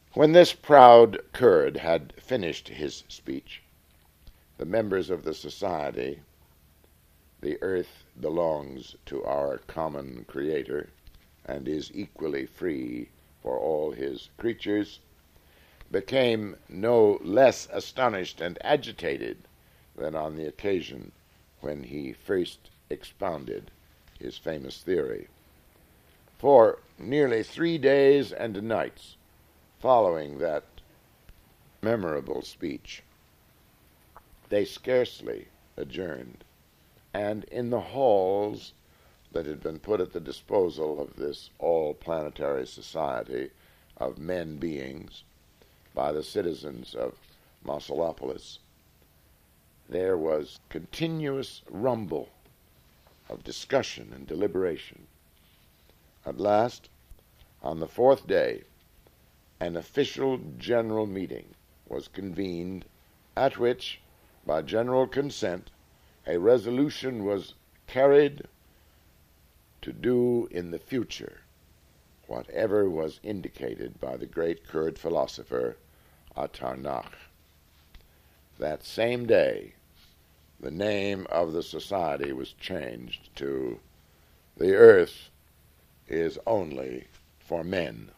When this proud Kurd had finished his speech, the members of the society, "The earth belongs to our common Creator and is equally free for all his creatures," became no less astonished and agitated than on the occasion when he first expounded his famous theory. For nearly 3 days and nights following that memorable speech, they scarcely adjourned, and in the halls that had been put at the disposal of this all-planetary society of men beings by the citizens of Mosolopolis, there was continuous rumble of discussion and deliberation. At last, on the 4th day, an official general meeting was convened, at which, by general consent, a resolution was carried to do in the future whatever was indicated by the great Kurd philosopher Atarnach. That same day, the name of the society was changed to "The Earth is Only for Men."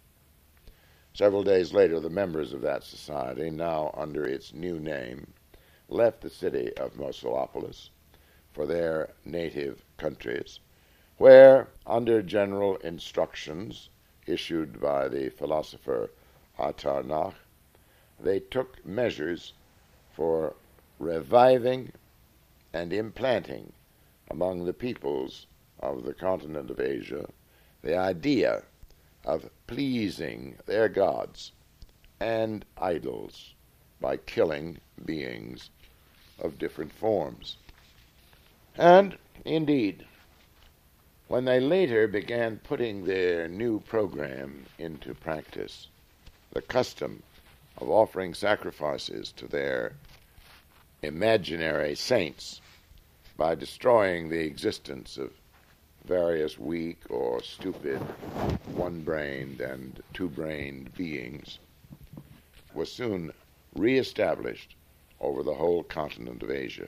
Several days later, the members of that society, now under its new name, left the city of Mosolopolis for their native countries, where, under general instructions issued by the philosopher Atarnach, they took measures for reviving and implanting among the peoples of the continent of Asia the idea of pleasing their gods and idols by killing beings of different forms. And, indeed, when they later began putting their new program into practice, the custom of offering sacrifices to their imaginary saints by destroying the existence of various weak or stupid one-brained and two-brained beings was soon re-established over the whole continent of Asia.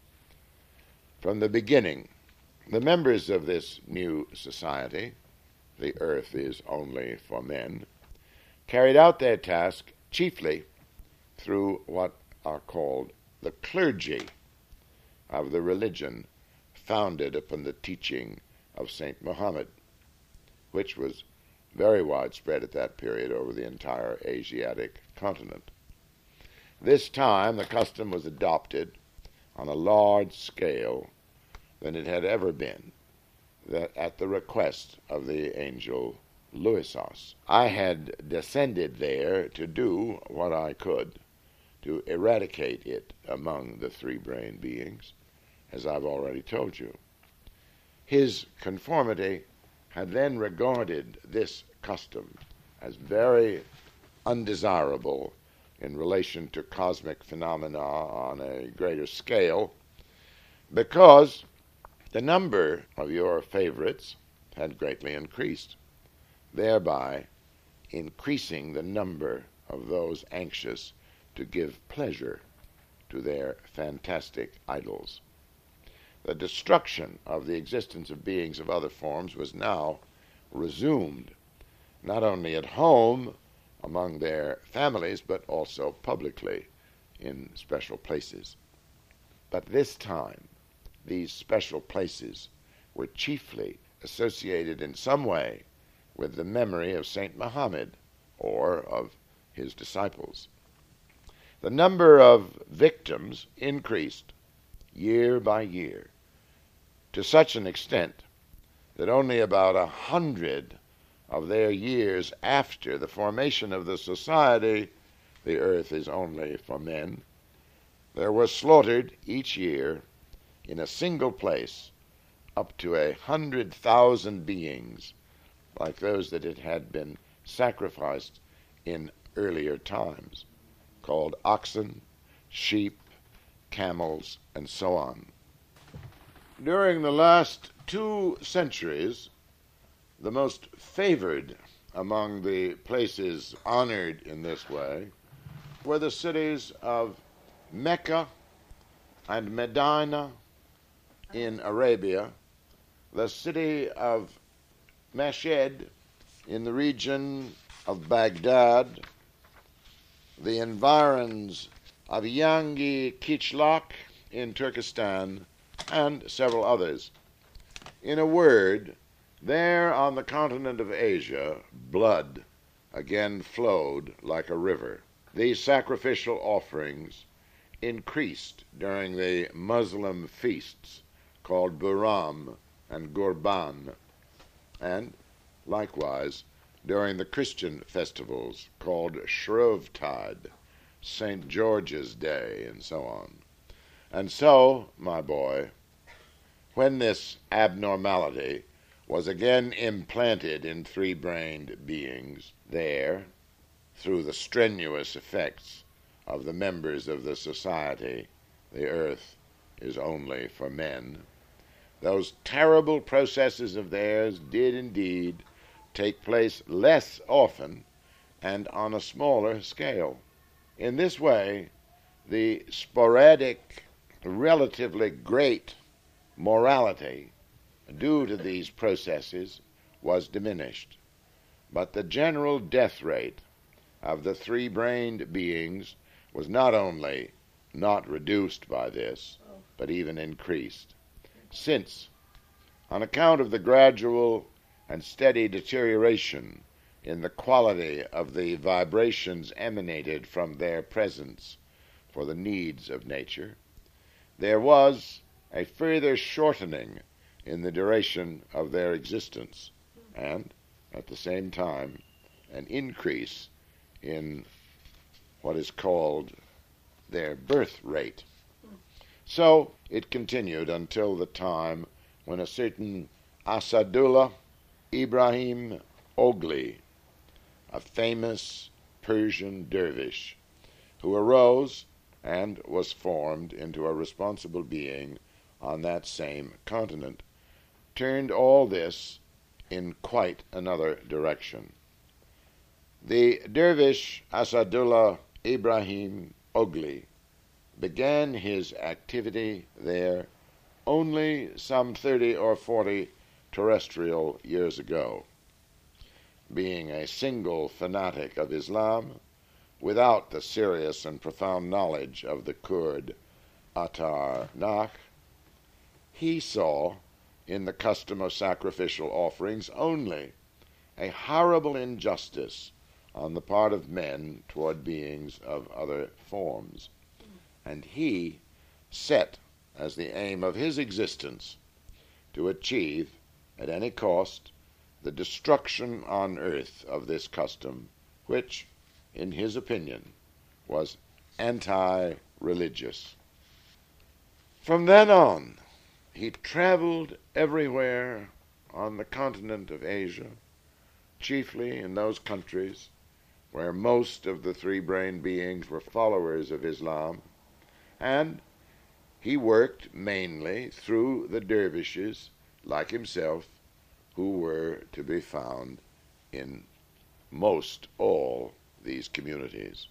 From the beginning, the members of this new society, "The Earth is Only for Men," carried out their task chiefly through what are called the clergy of the religion founded upon the teaching of St. Muhammad, which was very widespread at that period over the entire Asiatic continent. This time the custom was adopted on a large scale than it had ever been, that at the request of the angel Luisos. I had descended there to do what I could to eradicate it among the three-brained beings, as I've already told you. His conformity had then regarded this custom as very undesirable in relation to cosmic phenomena on a greater scale, because the number of your favorites had greatly increased, thereby increasing the number of those anxious to give pleasure to their fantastic idols. The destruction of the existence of beings of other forms was now resumed, not only at home among their families, but also publicly in special places. But this time, these special places were chiefly associated in some way with the memory of St. Muhammad or of his disciples. The number of victims increased year by year to such an extent that only about 100 of their years after the formation of the society, "The Earth is Only for Men," there were slaughtered each year in a single place up to 100,000 beings like those that it had been sacrificed in earlier times, called oxen, sheep, camels, and so on. During the last 2 centuries, the most favored among the places honored in this way were the cities of Mecca and Medina in Arabia, the city of Mashhad in the region of Baghdad, the environs of Yangi Kichlak in Turkestan, and several others. In a word, there on the continent of Asia, blood again flowed like a river. These sacrificial offerings increased during the Muslim feasts called Buram and Gurban, and likewise during the Christian festivals called Shrovetide, St. George's Day, and so on. And so, my boy, when this abnormality was again implanted in three-brained beings there, through the strenuous effects of the members of the society, the earth is only for men, those terrible processes of theirs did indeed take place less often and on a smaller scale. In this way, the sporadic, relatively great morality due to these processes was diminished, but the general death rate of the three-brained beings was not only not reduced by this, but even increased, since, on account of the gradual and steady deterioration in the quality of the vibrations emanated from their presence for the needs of nature, there was a further shortening in the duration of their existence, and, at the same time, an increase in what is called their birth rate. So it continued until the time when a certain Asadullah Ibrahim Ogli, a famous Persian dervish, who arose and was formed into a responsible being on that same continent, turned all this in quite another direction. The dervish Asadullah Ibrahim Ogli began his activity there only some 30 or 40 terrestrial years ago, being a single fanatic of Islam without the serious and profound knowledge of the Kurd Atar Nakh. He saw in the custom of sacrificial offerings only a horrible injustice on the part of men toward beings of other forms, and he set as the aim of his existence to achieve, at any cost, the destruction on earth of this custom, which, in his opinion, was anti-religious. From then on, he traveled everywhere on the continent of Asia, chiefly in those countries where most of the three-brained beings were followers of Islam, and he worked mainly through the dervishes, like himself, who were to be found in most all these communities.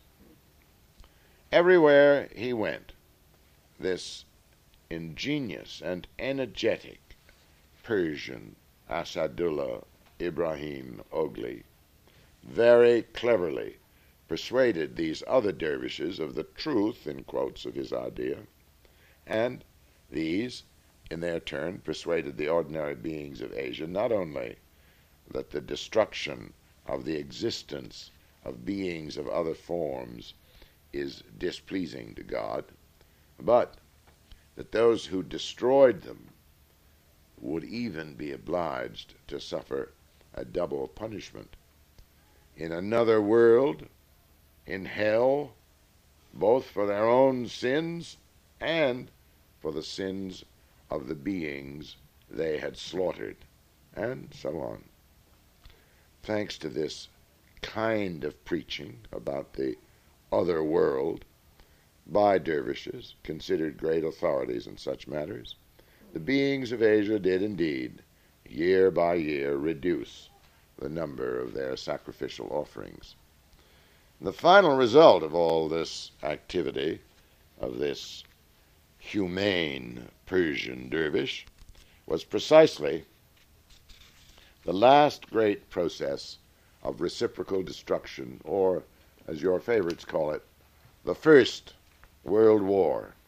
Everywhere he went, this ingenious and energetic Persian Asadullah Ibrahim Ogli very cleverly persuaded these other dervishes of the truth, in quotes, of his idea, and these, in their turn, persuaded the ordinary beings of Asia not only that the destruction of the existence of beings of other forms is displeasing to God, but that those who destroyed them would even be obliged to suffer a double punishment. In another world, in hell, both for their own sins and for the sins of the beings they had slaughtered, and so on. Thanks to this kind of preaching about the other world by dervishes, considered great authorities in such matters, the beings of Asia did indeed, year by year, reduce the number of their sacrificial offerings. The final result of all this activity, of this humane Persian dervish, was precisely the last great process of reciprocal destruction, or, as your favorites call it, the First World War.